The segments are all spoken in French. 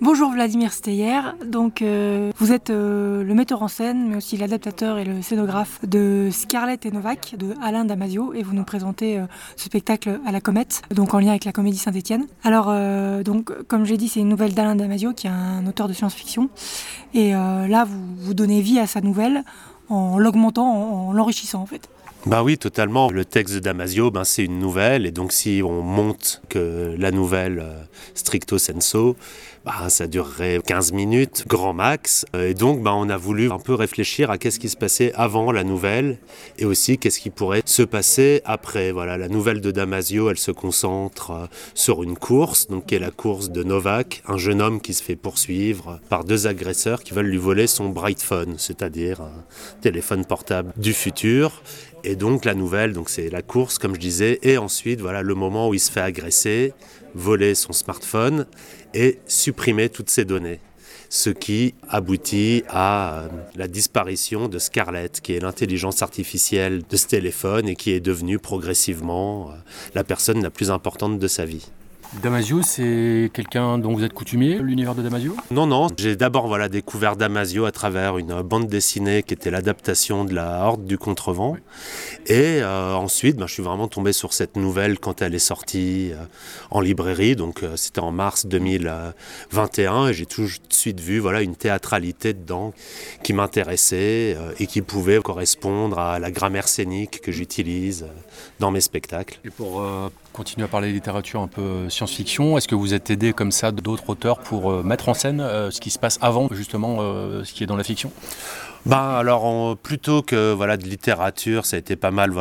Bonjour Vladimir Steyer, donc vous êtes le metteur en scène mais aussi l'adaptateur et le scénographe de Scarlett et Novak de Alain Damasio et vous nous présentez ce spectacle à la Comète, donc en lien avec la Comédie Saint-Étienne. Alors donc comme j'ai dit, c'est une nouvelle d'Alain Damasio qui est un auteur de science-fiction et là vous donnez vie à sa nouvelle en l'augmentant, en l'enrichissant en fait. Bah oui, totalement. Le texte de Damasio, c'est une nouvelle, et donc si on monte que la nouvelle stricto sensu, ça durerait 15 minutes, grand max. Et donc on a voulu un peu réfléchir à qu'est-ce qui se passait avant la nouvelle, et aussi qu'est-ce qui pourrait se passer après. Voilà, la nouvelle de Damasio, elle se concentre sur une course, donc qui est la course de Novak, un jeune homme qui se fait poursuivre par deux agresseurs qui veulent lui voler son bright phone, c'est-à-dire un téléphone portable du futur. Et donc la nouvelle, donc c'est la course comme je disais, et ensuite le moment où il se fait agresser, voler son smartphone et supprimer toutes ses données. Ce qui aboutit à la disparition de Scarlett, qui est l'intelligence artificielle de ce téléphone et qui est devenue progressivement la personne la plus importante de sa vie. Damasio, c'est quelqu'un dont vous êtes coutumier, l'univers de Damasio ? Non, j'ai d'abord découvert Damasio à travers une bande dessinée qui était l'adaptation de La Horde du Contrevent. Oui. Et ensuite, je suis vraiment tombé sur cette nouvelle quand elle est sortie en librairie, donc c'était en mars 2021, et j'ai tout de suite vu une théâtralité dedans qui m'intéressait et qui pouvait correspondre à la grammaire scénique que j'utilise dans mes spectacles. Et pour continuer à parler de littérature un peu science-fiction, est-ce que vous êtes aidé comme ça d'autres auteurs pour mettre en scène ce qui se passe avant justement ce qui est dans la fiction ? Alors plutôt que de littérature, ça a été pas mal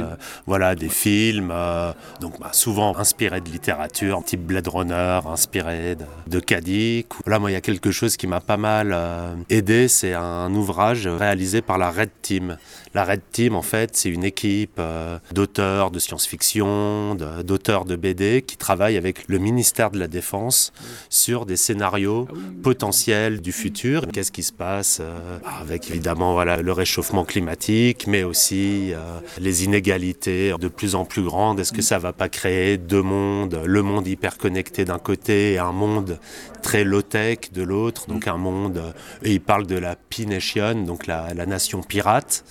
des films, donc souvent inspirés de littérature, type Blade Runner, inspiré de Kadik. Moi il y a quelque chose qui m'a pas mal aidé, c'est un ouvrage réalisé par la Red Team. La Red Team, en fait, c'est une équipe d'auteurs de science-fiction, d'auteurs de BD qui travaillent avec le ministère de la Défense sur des scénarios potentiels du futur. Qu'est-ce qui se passe avec évidemment le réchauffement climatique, mais aussi les inégalités de plus en plus grandes. Est-ce que ça ne va pas créer deux mondes, le monde hyper connecté d'un côté et un monde très low-tech de l'autre, donc un monde, et il parle de la P-Nation, donc la nation pirate.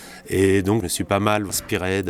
Et donc je me suis pas mal inspiré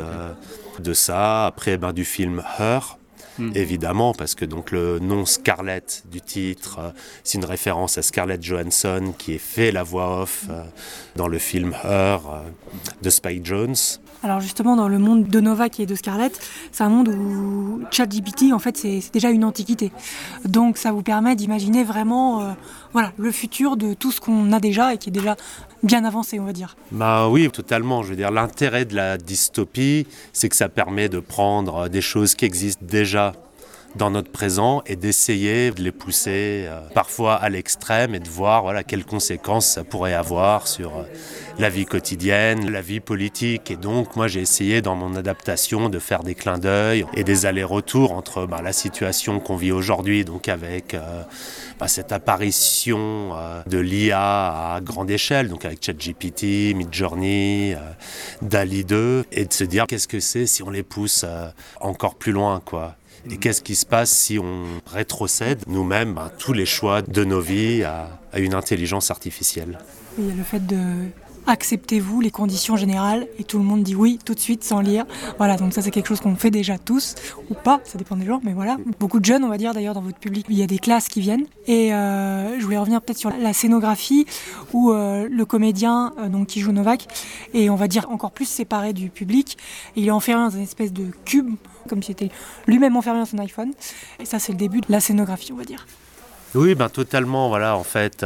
de ça, après du film Her, évidemment, parce que donc le nom Scarlett du titre, c'est une référence à Scarlett Johansson qui fait la voix off dans le film Her de Spike Jonze. Alors justement, dans le monde de Novak et de Scarlett, c'est un monde où ChatGPT, en fait, c'est déjà une antiquité. Donc ça vous permet d'imaginer vraiment le futur de tout ce qu'on a déjà et qui est déjà bien avancé, on va dire. Oui, totalement. Je veux dire, l'intérêt de la dystopie, c'est que ça permet de prendre des choses qui existent déjà dans notre présent et d'essayer de les pousser parfois à l'extrême et de voir quelles conséquences ça pourrait avoir sur la vie quotidienne, la vie politique. Et donc moi j'ai essayé dans mon adaptation de faire des clins d'œil et des allers-retours entre la situation qu'on vit aujourd'hui, donc avec cette apparition de l'IA à grande échelle, donc avec ChatGPT, Midjourney, DALL-E 2, et de se dire qu'est-ce que c'est si on les pousse encore plus loin, quoi. Et qu'est-ce qui se passe si on rétrocède nous-mêmes tous les choix de nos vies à une intelligence artificielle ? Il y a le fait de acceptez-vous les conditions générales et tout le monde dit oui tout de suite sans lire. Donc ça c'est quelque chose qu'on fait déjà tous ou pas, ça dépend des gens, mais beaucoup de jeunes on va dire d'ailleurs dans votre public, il y a des classes qui viennent et je voulais revenir peut-être sur la scénographie où le comédien qui joue Novak est on va dire encore plus séparé du public et il est enfermé dans une espèce de cube comme si c'était lui-même enfermé dans son iPhone et ça c'est le début de la scénographie on va dire. Oui, totalement. En fait,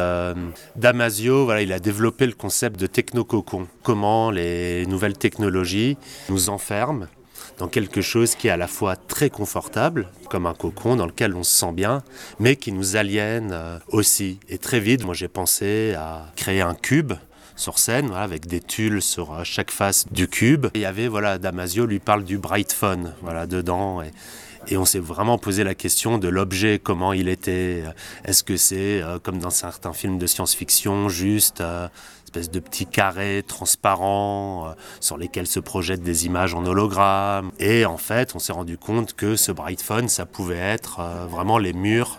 Damasio, il a développé le concept de technococon. Comment les nouvelles technologies nous enferment dans quelque chose qui est à la fois très confortable, comme un cocon dans lequel on se sent bien, mais qui nous aliène aussi. Et très vite, moi j'ai pensé à créer un cube sur scène, avec des tulles sur chaque face du cube. Et il y avait, Damasio lui parle du bright phone, dedans. Et on s'est vraiment posé la question de l'objet, comment il était. Est-ce que c'est, comme dans certains films de science-fiction, juste espèce de petits carrés transparents sur lesquels se projettent des images en hologramme. Et en fait, on s'est rendu compte que ce bright phone, ça pouvait être vraiment les murs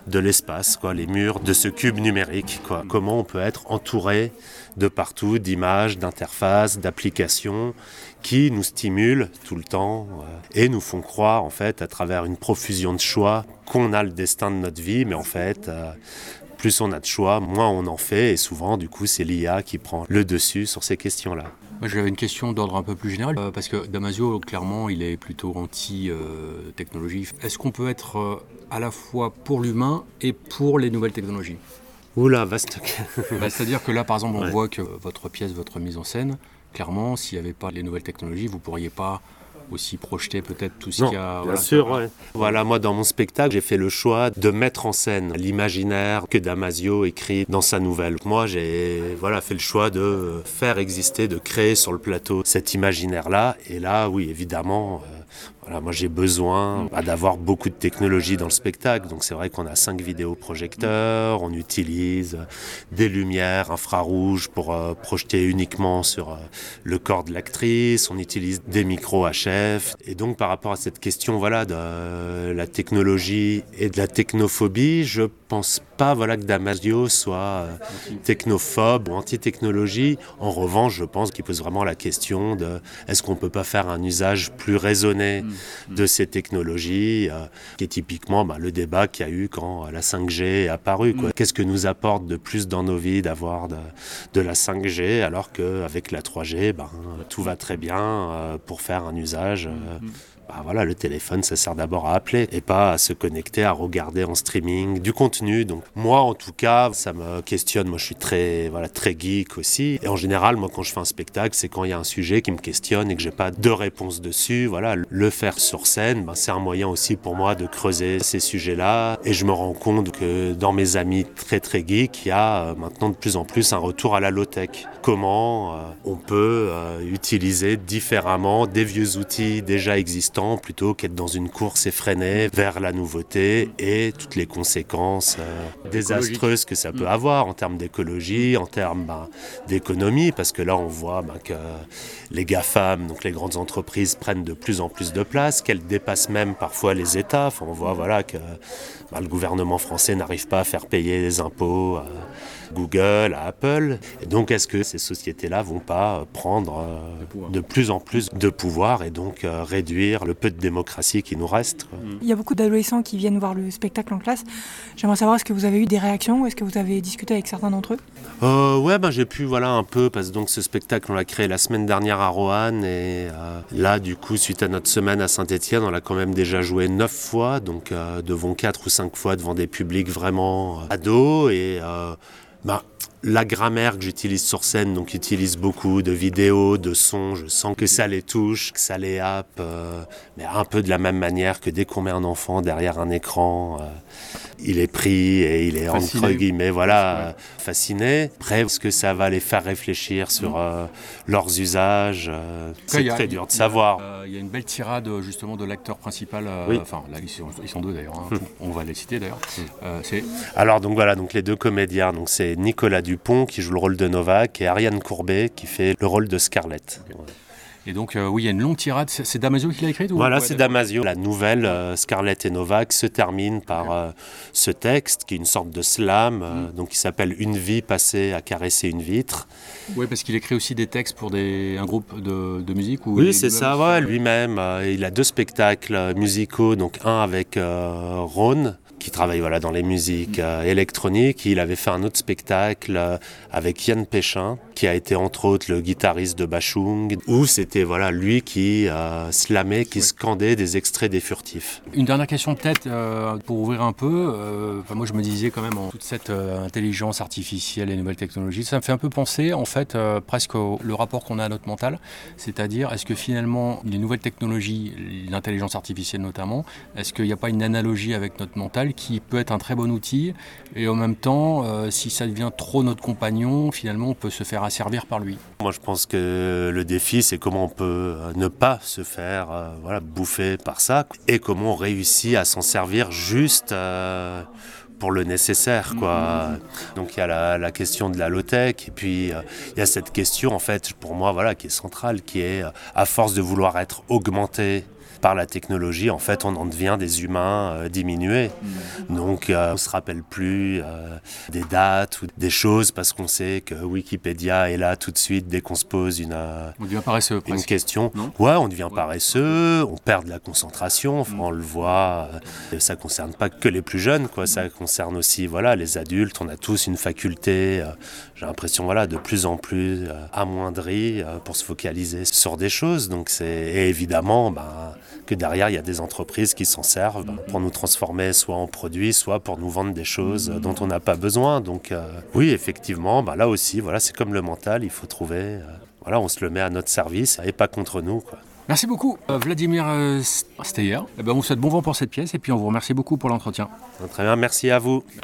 de l'espace, quoi, les murs de ce cube numérique, quoi. Comment on peut être entouré de partout d'images, d'interfaces, d'applications qui nous stimulent tout le temps et nous font croire en fait à travers une profusion de choix qu'on a le destin de notre vie, mais en fait plus on a de choix, moins on en fait, et souvent du coup c'est l'IA qui prend le dessus sur ces questions-là. Moi, j'avais une question d'ordre un peu plus général, parce que Damasio, clairement, il est plutôt anti-technologie. Est-ce qu'on peut être à la fois pour l'humain et pour les nouvelles technologies ? Oula, vaste. C'est-à-dire que là, par exemple, on voit que votre pièce, votre mise en scène, clairement, s'il n'y avait pas les nouvelles technologies, vous ne pourriez pas aussi projeter peut-être tout ce qu'il y a... Bien sûr, ouais. Voilà, moi, dans mon spectacle, j'ai fait le choix de mettre en scène l'imaginaire que Damasio écrit dans sa nouvelle. Moi, j'ai fait le choix de faire exister, de créer sur le plateau cet imaginaire-là. Et là, oui, évidemment... moi j'ai besoin d'avoir beaucoup de technologie dans le spectacle, donc c'est vrai qu'on a 5 vidéoprojecteurs, on utilise des lumières infrarouges pour projeter uniquement sur le corps de l'actrice, on utilise des micros HF, et donc par rapport à cette question de la technologie et de la technophobie, je pense pas que Damasio soit technophobe ou anti-technologie. En revanche, je pense qu'il pose vraiment la question de est-ce qu'on peut pas faire un usage plus raisonné de ces technologies, qui est typiquement le débat qu'il y a eu quand la 5G est apparue. Qu'est-ce que nous apporte de plus dans nos vies d'avoir de la 5G alors qu'avec la 3G, tout va très bien pour faire un usage... le téléphone, ça sert d'abord à appeler et pas à se connecter, à regarder en streaming du contenu. Donc moi, en tout cas, ça me questionne. Moi, je suis très geek aussi. Et en général, moi, quand je fais un spectacle, c'est quand il y a un sujet qui me questionne et que j'ai pas de réponse dessus. Le faire sur scène, c'est un moyen aussi pour moi de creuser ces sujets-là. Et je me rends compte que dans mes amis très très geeks, il y a maintenant de plus en plus un retour à la low-tech. Comment on peut utiliser différemment des vieux outils déjà existants plutôt qu'être dans une course effrénée vers la nouveauté et toutes les conséquences désastreuses que ça peut avoir en termes d'écologie, en termes d'économie, parce que là on voit que les GAFAM, donc les grandes entreprises, prennent de plus en plus de place, qu'elles dépassent même parfois les États. On voit que le gouvernement français n'arrive pas à faire payer les impôts à Google, à Apple. Et donc est-ce que ces sociétés-là vont pas prendre de plus en plus de pouvoir et donc réduire le peu de démocratie qui nous reste. Il y a beaucoup d'adolescents qui viennent voir le spectacle en classe. J'aimerais savoir, est-ce que vous avez eu des réactions ou est-ce que vous avez discuté avec certains d'entre eux ? J'ai pu un peu, parce que donc ce spectacle on l'a créé la semaine dernière à Roanne et là du coup suite à notre semaine à Saint-Étienne, on l'a quand même déjà joué 9 fois, donc devant 4 ou 5 fois devant des publics vraiment ados et la grammaire que j'utilise sur scène, donc j'utilise beaucoup de vidéos, de sons, je sens que ça les touche, que ça les happe, mais un peu de la même manière que dès qu'on met un enfant derrière un écran, il est pris et il est fasciné. Entre guillemets, fasciné. Après, est-ce que ça va les faire réfléchir sur leurs usages c'est très dur de savoir. Il y a une belle tirade justement de l'acteur principal, là ils sont deux d'ailleurs, on va les citer d'ailleurs. Alors donc les deux comédiens, donc c'est Nicolas Dupont qui joue le rôle de Novak et Ariane Courbet qui fait le rôle de Scarlett. Et donc, il y a une longue tirade. C'est Damasio qui l'a écrite ou... C'est Damasio. La nouvelle Scarlett et Novak se termine par ce texte qui est une sorte de slam, donc qui s'appelle « Une vie passée à caresser une vitre ». Oui, parce qu'il écrit aussi des textes pour un groupe de musique Oui, c'est ça, lui-même. Il a 2 spectacles musicaux, donc un avec Rhône, qui travaille dans les musiques électroniques. Il avait fait un autre spectacle avec Yann Péchin, qui a été entre autres le guitariste de Bachung, où c'était lui qui slamait, qui scandait des extraits des Furtifs. Une dernière question peut-être pour ouvrir un peu. Moi je me disais quand même, toute cette intelligence artificielle et nouvelles technologies, ça me fait un peu penser en fait presque le rapport qu'on a à notre mental, c'est-à-dire est-ce que finalement les nouvelles technologies, l'intelligence artificielle notamment, est-ce qu'il n'y a pas une analogie avec notre mental qui peut être un très bon outil et en même temps si ça devient trop notre compagnon, finalement on peut se faire asservir par lui. Moi je pense que le défi c'est comment on peut ne pas se faire bouffer par ça et comment on réussit à s'en servir juste pour le nécessaire, quoi. Donc il y a la question de la low-tech et puis il y a cette question en fait pour moi qui est centrale, qui est à force de vouloir être augmenté par la technologie, en fait, on en devient des humains diminués. Donc, on ne se rappelle plus des dates ou des choses parce qu'on sait que Wikipédia est là tout de suite dès qu'on se pose On devient paresseux, une presque. question. Non Ouais, on devient paresseux, on perd de la concentration, enfin, on le voit. Ça ne concerne pas que les plus jeunes, quoi. Ça concerne aussi les adultes. On a tous une faculté, j'ai l'impression, de plus en plus amoindrie pour se focaliser sur des choses. Donc et évidemment que derrière, il y a des entreprises qui s'en servent pour nous transformer soit en produits, soit pour nous vendre des choses dont on n'a pas besoin. Donc oui, effectivement, là aussi, c'est comme le mental, il faut trouver... on se le met à notre service et pas contre nous, quoi. Merci beaucoup, Vladimir Steyer. On vous souhaite bon vent pour cette pièce et puis on vous remercie beaucoup pour l'entretien. Très bien, merci à vous.